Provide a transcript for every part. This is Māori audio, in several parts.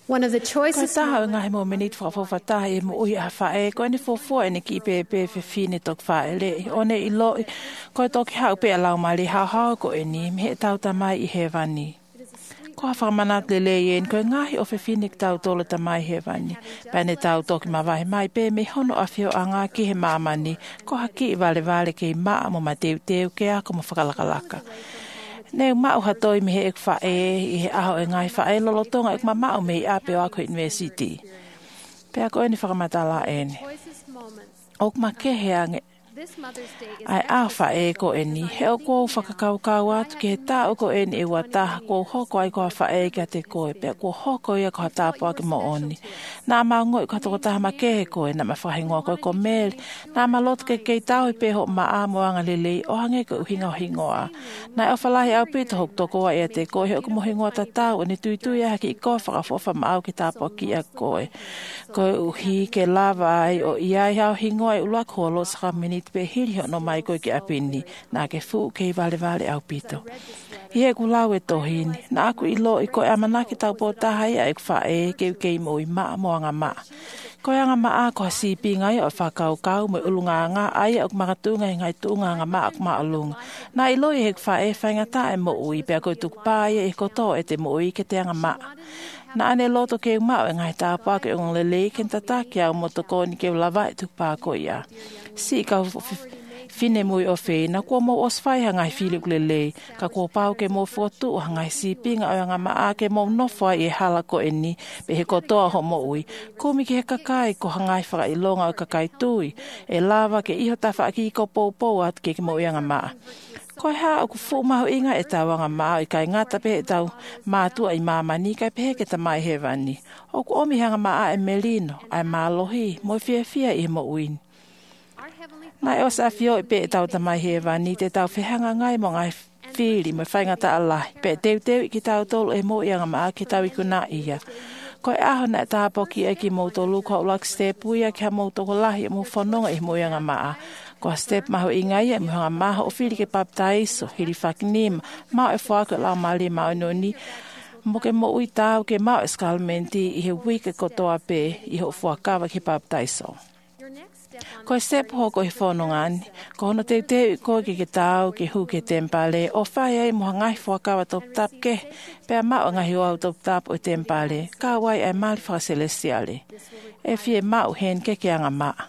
One of the Ko choicest taha ngā he mo minit whakawhawhata e mo ui a whae, ko ene fōfua ene ki pepe whine tok whae le, one I loi, ko toki hau pe alau mali hau ko eni, me he tau tamai I he vani. Ko ha whamanat le le ien, ko ngahi o whine tau tolo tamai he vani, pene tau toki mawahi mai pe me hono awhio a ngā ki he maamani, ko ha ki I vale ke I maa mo ma teu ke ako mo whakalakalaka. Neu mau hatoi me he ek whae I he aho e ngai whae lolotonga ek mamau me I ape o ako university. Pe ako ene whakamatala ene. Ok ma kehe ange. Ai a whae ko eni. He o kou whakakaukau atu ke he tā o ko eni e wataha ko hoko ai ko ha whae kia te koe. Pe ko hoko ia ko ha tāpua ke mo oni. Nā mau ngoi ko toko taha ma kehe koe na ma whahingoa koe ko mele. Nā ma loto ke kei tau I peho ma a moanga lelei o hange ko uhinga o hingoa. Nā o whalahi au pito hok toko wa ia te koe he o ko mo hingoa ta tau ni tuitui a haki I koe whakafofa ma au ki tāpua ki a koe. Koe uhi ke lava ai o iai hao hingoa I ulak holo saka minit pe hiri ho no mai koe ki apini nā ke fu ke I vale au pito. I he kulau e tohini, nā aku I lo I koe amanaki tau po taha ia e whae kei mo I maa moanga maa. Koe anga maa ko ha sipi ngai o whakaukau mo ulunga ngā ai o makatunga I ngai tunga ngā maa maa olunga. Nā I lo I hek whae whaingata e mo ui pia koe tukpāia I koto e te mo ui ke te anga maa. Nā ane loto ke umau e ngai tāpua ke ong lelei ken tataki au motokoni ke ulawa e tukpā ko ia. Si kau whine mui o whena, kua mo oswai hangai whilik lelei, ka kua pau ke mo fuatu o hangai sipinga o anga maa ke mo nofua I hala ko eni, pe he kotoa ho mo ui. Kumi ke he kakai ko hangai whaka ilonga o kakai tui, e lava ke iho ta whaki ko pou at ke mo I anga maa. Koe haa o ku fu mahu inga e tau anga maa I kai ngata pe e tau mātua I mamani kai pe ke ta mai he vani. O ku omi hanga maa e melino, ai mālohi, mo fia I mo uini. Nai o sa fio I pe e tau ta mai he vani te tau whihanga ngai mo ngai whiri mo whaingata alai. Pe teu I ki tau tolu e mo I anga maa ki tau I kuna ia. Koe aho na tāpoki e ki mo tolu ko ulak step uia ki ha mo toko lahi e mo whanonga I mo I anga maa. Ko step maho I ngai e muhanga maha o whiri ke baptaiso, hiri whakinima, mao e whaka lau mali mao no ni, mo ke mo ui tau ke mao eskalmenti I he wike kotoa pe I ho whakawa ki baptaiso. Ko step hoko I whanongani, ko hono te ko ke tau ke hu ke tempale, o whai ai moha ngai whakawa top tap ke, pea mao ngahi o au top tap o tempale, ka wai ai mali whakaselestiale. E fie mao hen ke anga maa.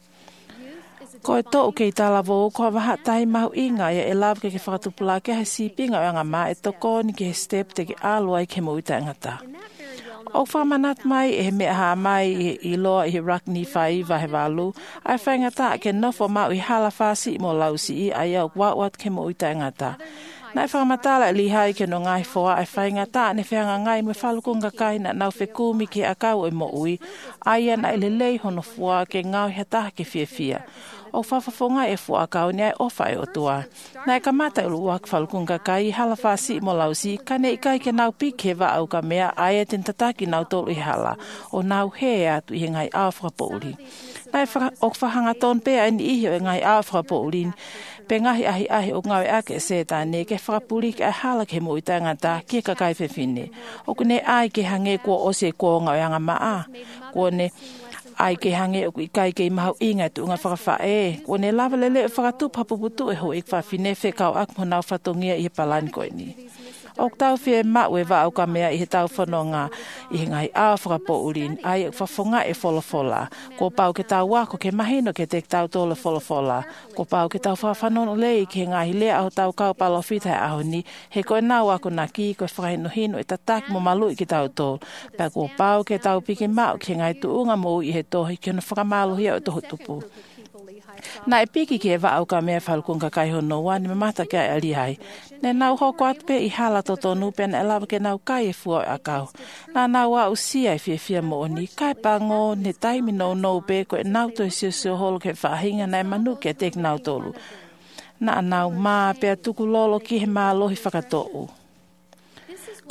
Ko e tōu kei tālawo, ko waha tai mahu inga ia e lawa ke whakatupula ke he sipinga o anga maa e toko ni ke he step te ke alua I ke mo uta ngata. O whamanat mai e he mea haa mai I loa I he rakni whai wahe walu, ai whai ngata ke nofo mau I hala whasi mo lausi I ai au wawat ke mo uta ngata. Nai whakamatala li hai ke no ngai whoa ai whai ngata ne whianga ngai me whalukunga kai na nau whekumi ke akau e mo ui, ai ana I lelei hono whoa ke ngau hataha ke fia. O whafafonga e fua kau ni ai ofa e o tua. Nai ka mata ulu wak whalukunga kai hala whasi mo lausi, ka ne ikai ke nau pike wa au ka mea ai e ten tataki nau tolu I hala, o nau he atu I ngai awha pouli. Nai o whahanga ton pea ni iho e ngai awha pouli, pe ngahi ahi o ngau e ake se tane ke whakapuli ke ai hala ke mo I tangata ki ka kai whewhine. O kune ai ke hange kua ose kua ngau e anga maa, kua ne ai ke hange o kai ke mahu inga tu nga whakawhae. Ko ne lava lele o whakatupa puputu e ho I whawhine whekau ak mo nau whatongia I he palani koe ni. O tau whie mau e wa au ka mea I he tau whanonga I he ngai a whakapo urin ai whafonga e wholofola. Ko pau ke tau wako ke mahino ke te tau tole wholofola. Ko pau ke tau whawhanono lei ke ngai lea au tau kau palo whitai aho ni. He koe nau wako na ki koe whakaino hino e tataki mo malui ki tau tol. Pea ko pau ke tau piki mau ke ngai tuunga mo I he tohi ke no whakamalohia o tohu tupu. Na e piki ke wa au ka mea whalukunga kai hono wani me mata ke ai alihai. Ne nau hoko atu pe I hala totonu pe na elawa ke nau kai e fua o akau. Na nau wa usia I fia mo oni. Kai pango ne taimi no pe ko e nau to sio holo ke whahinga na e manu ke tek nau tolu. Na nau maa pe tuku lolo ki he maa lohi whakatou.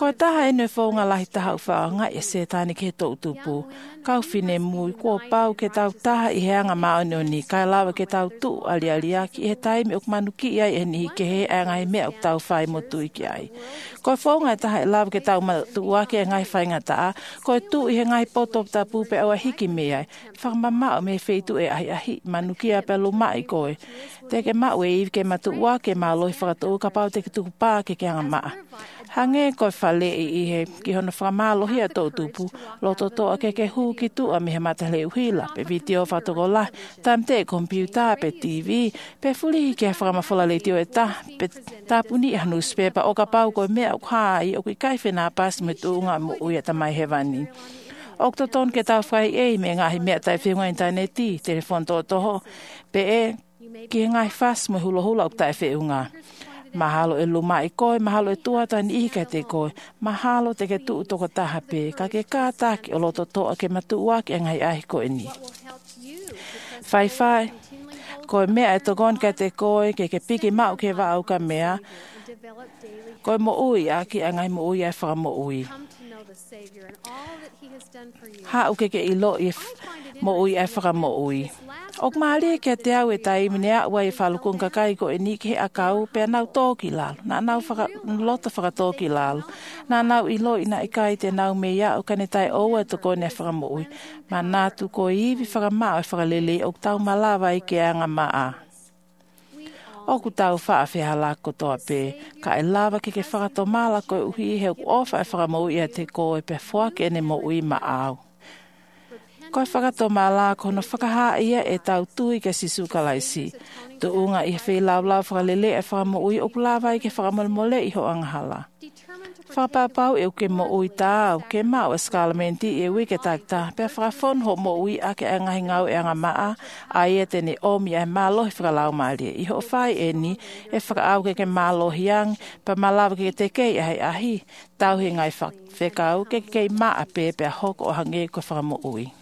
Ko taha ene whaunga lahi taha uwhaanga e se tāne ke tō tupu. Kau whine mui kua pau ke tau taha I heanga maonioni. Kai lawa ke tau tu ali aki e taimi ok manu ki ai e nihi ke he anga he mea ok tau whai motu I ki ai. Ko whaunga taha e lawa ke tau matu wake e ngai whainga taa. Ko tu I he ngai poto ta pupe au a hiki me ai. Whakamamao me wheitu e ahi manu ki a pelu mai koe. Te ke mau e iwi ke matu wake ma loi whakatu ka pau te ke tuku pā ke anga maa. Hange koe whale I he ki hono whakamalo hia tō tupu, lo to a ke hu ki tu a me he matale uhila, pe video whatoko la, tam te kompiuta, pe TV, pe fuli ke whakamawhala le tio e ta, pe tapuni hanu spepa o ka pau koe mea o kai o ki kaiwhena pas me tuunga mo uia tamai he vani. Ok to ton ke tau whai e me ngahi mea tai whiunga interneti, telefon tō toho, pe e ki ngai fas mo hula ok tai whiunga. Mahalo e luma I koe, mahalo e tuatani I ka te koe, mahalo te ke tuu toko taha pē, ka ke kātaki o loto toa ke matu waki ngai ahi koe ni. Whai, koe mea e tokon ka te koe, ke piki mau ke wau ka mea, koe mo ui aki ngai mo ui e whaka mo ui. Ha uke ke ilo I mo ui e whaka mo ui. Ok maali ke te au e tai minea ua I whalukun kakai ko e ni ke akau pe nau tōki lalo. Na nau lota whakatōki lalo. Na nau ilo ina I kai te nau me ia o kane tai oua to kone whakamoui. Ma nātu ko iwi whakamao e whakalele o tau malawa I ke anga maa. Oku tau whaawhiha lako toa pē. Ka e lawa ke whakatomala ko uhi he ofa e whakamoui a te ko e pe whuake ene mo ui ma au. Koe whakatomala kono whakaha ia e tau tui ke sisu kalaisi. Tu unga I he lau whakalele e whakamoui o kulawa I ke whakamolmole I ho angahala. Whapapau e uke mo ui tāu, ke mau e skalamenti e ui ke takta, pe whakafon ho mo ui a ke angahi ngau e anga maa, a ia tene omi e mālohi whakalau maari. I ho whai e ni, e whakaau ke mālohi ang, pa malawa ke te kei ahi, tau he ngai whekau ke kei maa pe hoko o hange ko whakamo ui.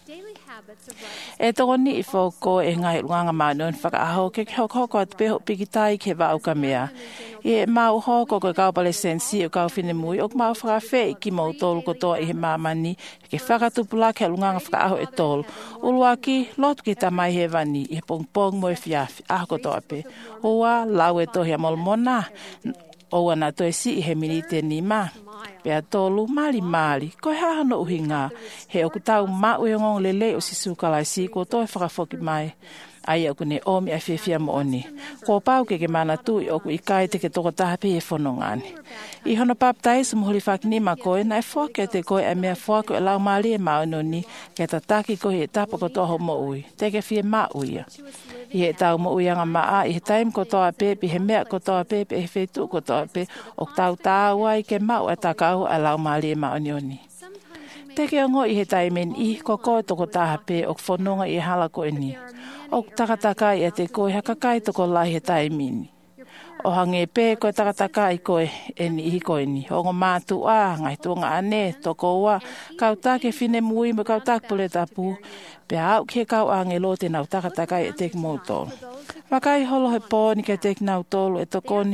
E toko ni I whoko e ngai ruanga mānon whakaaho ke hoko at peho pikitai ke wau ka mea. I e mau hoko ko kaupale sensi o kauwhine mui o mau whakawhi ki mau tolu kotoa I he mamani ke whakatupula ke lunganga whakaaho e tolu. Uluaki, lotu ki tamai he vani I he pongpong mo e whiawhi aho kotoa pe. Oa, lau e tohi a molmona. Oa na toi si I he minite ni ma. Pea tolu mali, koe hahano uhi ngā. He oku tau mau e ngong lele o sisu kalaisi ko toi whakafoki mai. Ai oku ne omi ai whiawhia mo oni. Ko pau ke mana tui oku I kai te ke toko tahape e whanongani. I hono paptai su muhuri whakini ma koe na e whake te koe e mea whako e lau maali e maononi ke tataki koe e tapa ko toho mo ui. Te ke whie ma uia. I he tau mo uianga maa, I he taim ko toa pepe, he mea ko toa pepe, he whetu ko toa pepe, o tau tāua I ke mau e takau a lau maali e maonioni. Te ke ongo I he taimen I, ko koe toko tahape, o whanonga I hala koe ni. O takatakai e te koe hakakai toko lai he taimini. O hange pē koe takatakai koe e ni I koe ni. O ngo mātu a, ngai tuanga ane, toko ua, kau take whine mui me kau tak pole tapu, pe au ke kau ange lo te nau takatakai e tek mōtolo. Makai holo he pōni ke tek nau tolu e tokoni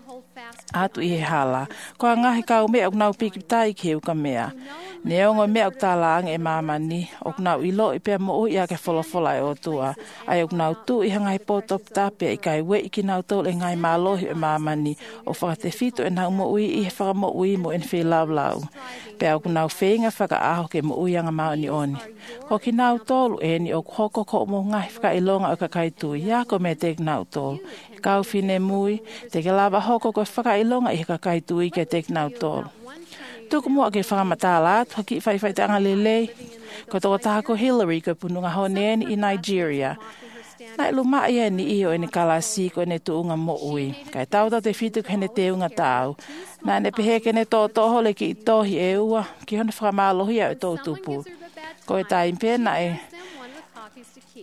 atu I he hala. Koa ngahi kau mea ok nau piki tai ke uka mea. Ne ongo mea ok tāla ange e mamani, ok nau ilo I pia mo ui a ke wholofola e o tua. Ai ok nau tu I hangai potop tapia I kai we iki nau tolu e ngai mālohi e mamani, o whakate fito e nau mo ui I he whakamo ui mo en whi lau. Pea ok nau whenga whaka aho ke mo ui anga maoni oni. Ko ki nau tolu e ni ok hoko ko mo ngai whaka ilonga o kakai tui, ia ko me tek nau tolu. Kau whine mui, te ke lava hoko ko whaka ilonga I he kakai tui ke tek nau tolu. Tuku mua ke whakamatala atu, haki whai te anga lelei, ko toko taha ko Hillary ko pununga honeni I Nigeria. Nai luma ia ni iyo e ni kalasi ko ne tuunga mo ui. Kai tauta te fitu ke ne te unga tau. Nai ne peheke ne tō toho le ki I tohi e ua, ki hona whakamalohia e tō tupu. Ko e tai mpena e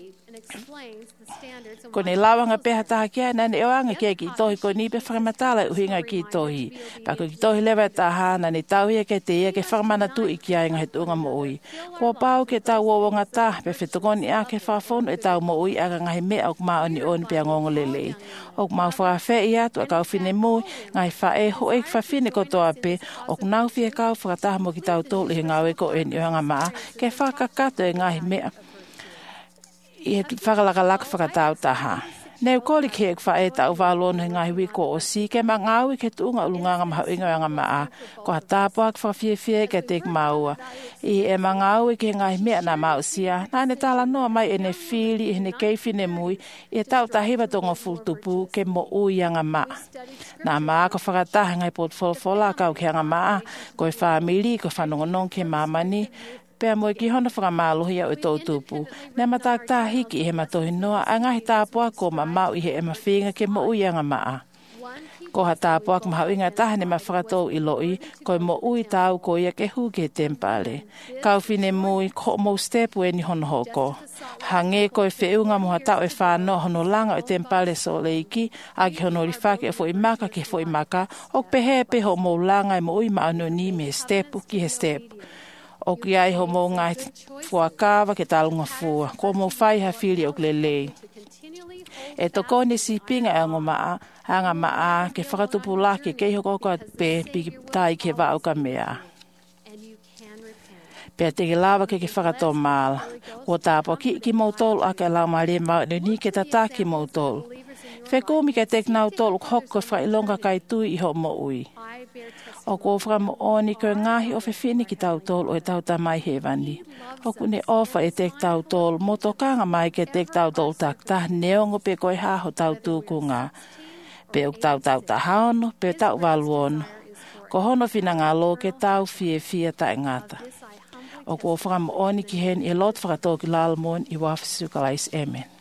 Ko ne lawanga peha taha kia nane e oanga kia ki tohi ko ni pe whakamatala uhinga ki tohi. Pako ki tohi lewa taha na ne tauhia ke te ia ke whakamana tu i kia inga he tunga mo ui. Kua pau ke tau wawanga ta pe whetokoni a ke whawhono e tau mo ui aga ngahi mea ok maa oni oni pe ngongo lelei. Ok mau whakawhe i atu a kau whine mui ngahi whae ho e whawhine kotoa pe ok nau fia kau whakataha mo ki tau tolu i ngau e ko eni oanga maa ke whakakato e ngahi mea. I he whakalakalaka whakatau taha. Neu koli ke ek whae tau wālono he ngahi wiko o si ke ma ngau i ke tuunga ulunganga maha inga oanga maa. Ko ha tāpua ke whawhiewhie ke te maua. I e ma ngau i ke ngahi mea na mau sia. Nā ne tala noa mai e ne whiri i ne keifine mui i e tau tahiwa tonga fultupu ke mo ui anga maa. Nā maa ko whakataha ngai potfolfola kau ke anga maa. Ko e whamili ko whanongonong ke mamani. Pea moe ki hona whakamālohi au e tō tūpu. Nea matak tā hiki i he matohi noa, a ngahi tāpua ko ma mau i he e mawhinga ke mo ui anga maa. Ko ha tāpua ka mahau inga taha ne ma whakatou i loi, ko mo ui tāu ko ia ke hu ke tempale. Kau whine mui ko mo step we ni hono hoko. Hange ko e whiunga moha tau e whāno hono langa o tempale so leiki, a ki hono rifake e fo i maka ke fo i maka, o pehe peho mo langa e mo ui maano ni me step ki he step. O ki ai ho mo ngai fuakawa ke talunga fua. Ko mo whai ha whiri o klelei. E toko ni si pinga e ngomaa, hanga maa ke whakatupu laki ke hoko ka pe pi tai ke wau ka mea. Pea te ke lawa ke whakato maala. Ko tāpo ki mautolu a ke lau maare mau ni ke tataki mautolu. Whekumi ke tek nau tolu hoko whailonga kai tui i ho mo ui. O ko whakamo oni ko ngahi o whiwhini ki tau tolu o e tau tamai he wani. O kune ofa e tek tau tolu, moto kanga mai ke tek tau tolu tak ta neongo pe koe haho tau tūku ngā. Pe ok tau ta haono, pe tau waluono. Ko hono whina ngā lo ke tau fie ta e ngata. O ko whakamo oni ki hen i lot whakatoki lalmon i wafisu kalais. Amen.